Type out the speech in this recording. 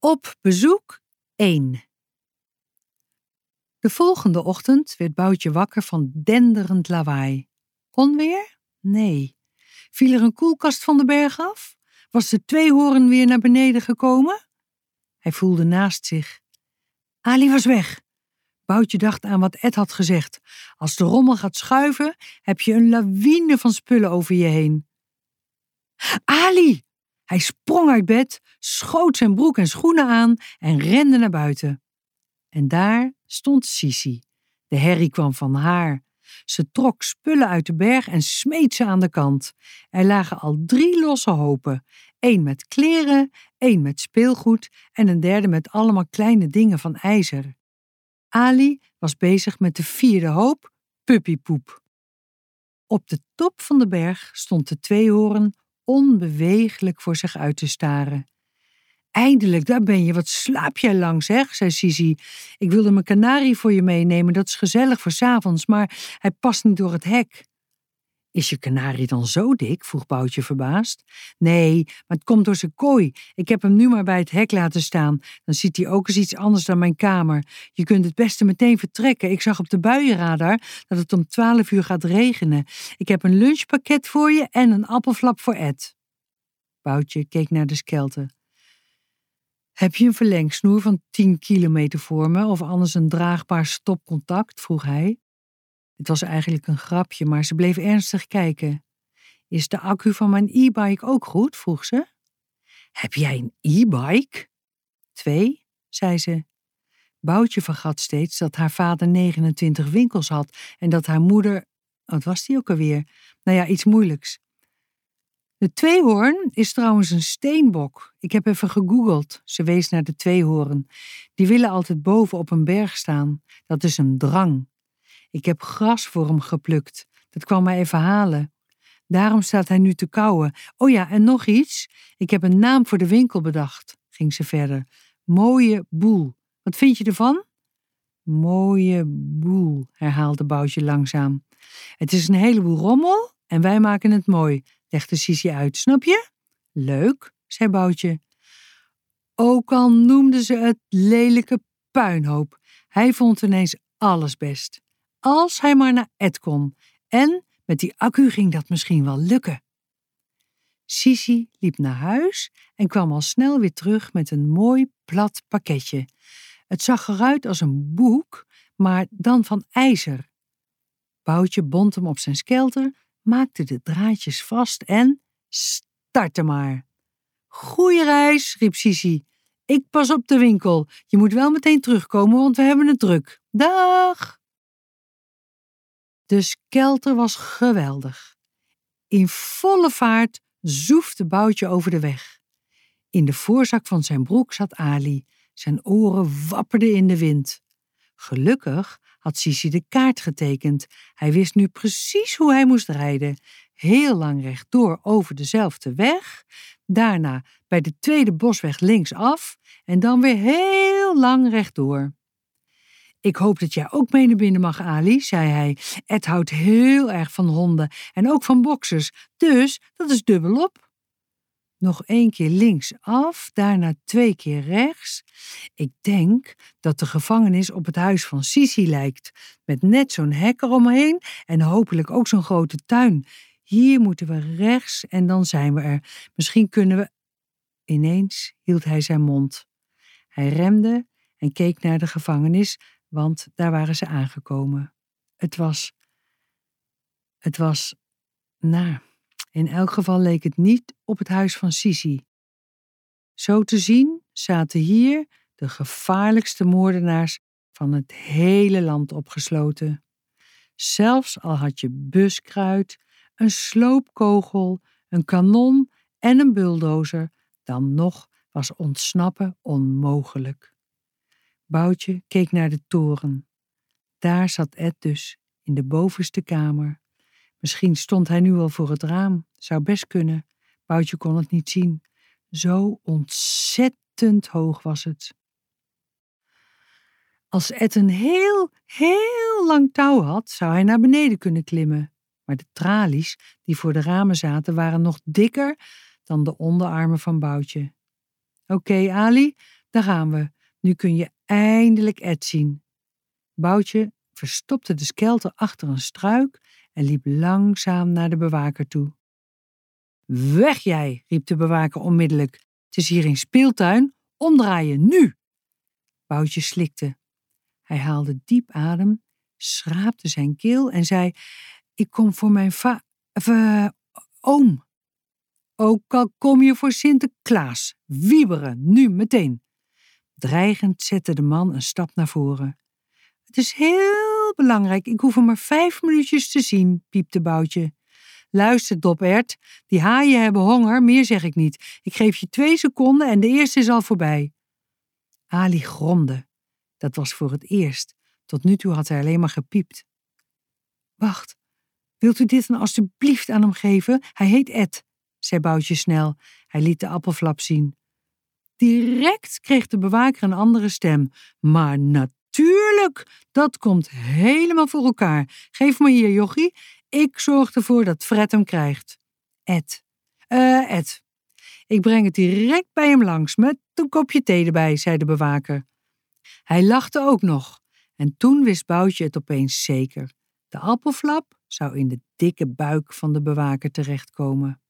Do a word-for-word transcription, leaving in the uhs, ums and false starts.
Op bezoek één. De volgende ochtend werd Boutje wakker van denderend lawaai. Onweer? Nee. Viel er een koelkast van de berg af? Was de tweehoorn weer naar beneden gekomen? Hij voelde naast zich. Ali was weg. Boutje dacht aan wat Ed had gezegd. Als de rommel gaat schuiven, heb je een lawine van spullen over je heen. Ali! Hij sprong uit bed, schoot zijn broek en schoenen aan en rende naar buiten. En daar stond Sisi. De herrie kwam van haar. Ze trok spullen uit de berg en smeet ze aan de kant. Er lagen al drie losse hopen. Eén met kleren, één met speelgoed en een derde met allemaal kleine dingen van ijzer. Ali was bezig met de vierde hoop, puppypoep. Op de top van de berg stond de tweehoorn onbeweeglijk voor zich uit te staren. Eindelijk, daar ben je. Wat slaap jij lang, zeg, zei Sisi. Ik wilde mijn kanarie voor je meenemen, dat is gezellig voor 's avonds, maar hij past niet door het hek. Is je kanarie dan zo dik? Vroeg Boutje verbaasd. Nee, maar het komt door zijn kooi. Ik heb hem nu maar bij het hek laten staan. Dan ziet hij ook eens iets anders dan mijn kamer. Je kunt het beste meteen vertrekken. Ik zag op de buienradar dat het om twaalf uur gaat regenen. Ik heb een lunchpakket voor je en een appelflap voor Ed. Boutje keek naar de skelter. Heb je een verlengsnoer van tien kilometer voor me of anders een draagbaar stopcontact? Vroeg hij. Het was eigenlijk een grapje, maar ze bleef ernstig kijken. Is de accu van mijn e-bike ook goed? Vroeg ze. Heb jij een e-bike? Twee, zei ze. Boutje vergat steeds dat haar vader negenentwintig winkels had en dat haar moeder, wat was die ook alweer? Nou ja, iets moeilijks. De tweehoorn is trouwens een steenbok. Ik heb even gegoogeld. Ze wees naar de tweehoorn. Die willen altijd boven op een berg staan. Dat is een drang. Ik heb gras voor hem geplukt. Dat kwam hij even halen. Daarom staat hij nu te kauwen. Oh ja, en nog iets. Ik heb een naam voor de winkel bedacht, ging ze verder. Mooie boel. Wat vind je ervan? Mooie boel, herhaalde Boutje langzaam. Het is een heleboel rommel en wij maken het mooi, legde Sisi uit. Snap je? Leuk, zei Boutje. Ook al noemde ze het lelijke puinhoop. Hij vond ineens alles best. Als hij maar naar Ed kon. En met die accu ging dat misschien wel lukken. Sisi liep naar huis en kwam al snel weer terug met een mooi plat pakketje. Het zag eruit als een boek, maar dan van ijzer. Boutje bond hem op zijn skelter, maakte de draadjes vast en startte maar. Goeie reis, riep Sisi. Ik pas op de winkel. Je moet wel meteen terugkomen, want we hebben het druk. Dag! De skelter was geweldig. In volle vaart zoefde Boutje over de weg. In de voorzak van zijn broek zat Ali. Zijn oren wapperden in de wind. Gelukkig had Sisi de kaart getekend. Hij wist nu precies hoe hij moest rijden. Heel lang rechtdoor over dezelfde weg. Daarna bij de tweede bosweg linksaf. En dan weer heel lang rechtdoor. Ik hoop dat jij ook mee naar binnen mag, Ali, zei hij. Ed houdt heel erg van honden en ook van boksers, dus dat is dubbelop. Nog één keer linksaf, daarna twee keer rechts. Ik denk dat de gevangenis op het huis van Sisi lijkt, met net zo'n hek eromheen en hopelijk ook zo'n grote tuin. Hier moeten we rechts en dan zijn we er. Misschien kunnen we... Ineens hield hij zijn mond. Hij remde en keek naar de gevangenis, want daar waren ze aangekomen. Het was... Het was... Nou, in elk geval leek het niet op het huis van Sisi. Zo te zien zaten hier de gevaarlijkste moordenaars van het hele land opgesloten. Zelfs al had je buskruid, een sloopkogel, een kanon en een bulldozer, dan nog was ontsnappen onmogelijk. Boutje keek naar de toren. Daar zat Ed dus, in de bovenste kamer. Misschien stond hij nu al voor het raam, zou best kunnen. Boutje kon het niet zien. Zo ontzettend hoog was het. Als Ed een heel, heel lang touw had, zou hij naar beneden kunnen klimmen. Maar de tralies die voor de ramen zaten waren nog dikker dan de onderarmen van Boutje. Oké, Ali, Daar gaan we. Nu kun je eindelijk Ed zien. Boutje verstopte de skelter achter een struik en liep langzaam naar de bewaker toe. Weg jij, riep de bewaker onmiddellijk. Het is hier een speeltuin. Omdraaien, nu! Boutje slikte. Hij haalde diep adem, schraapte zijn keel en zei: Ik kom voor mijn va... Uh, oom. Ook al kom je voor Sinterklaas. Wieberen, nu meteen. Dreigend zette de man een stap naar voren. Het is heel belangrijk, ik hoef hem maar vijf minuutjes te zien, piepte Boutje. Luister, Dopert, die haaien hebben honger, meer zeg ik niet. Ik geef je twee seconden en de eerste is al voorbij. Ali gromde. Dat was voor het eerst. Tot nu toe had hij alleen maar gepiept. Wacht, wilt u dit dan alstublieft aan hem geven? Hij heet Ed, zei Boutje snel. Hij liet de appelflap zien. Direct kreeg de bewaker een andere stem. Maar natuurlijk, dat komt helemaal voor elkaar. Geef maar hier, jochie. Ik zorg ervoor dat Fred hem krijgt. Ed. Eh, Ed. Ik breng het direct bij hem langs, met een kopje thee erbij, zei de bewaker. Hij lachte ook nog. En toen wist Boutje het opeens zeker. De appelflap zou in de dikke buik van de bewaker terechtkomen.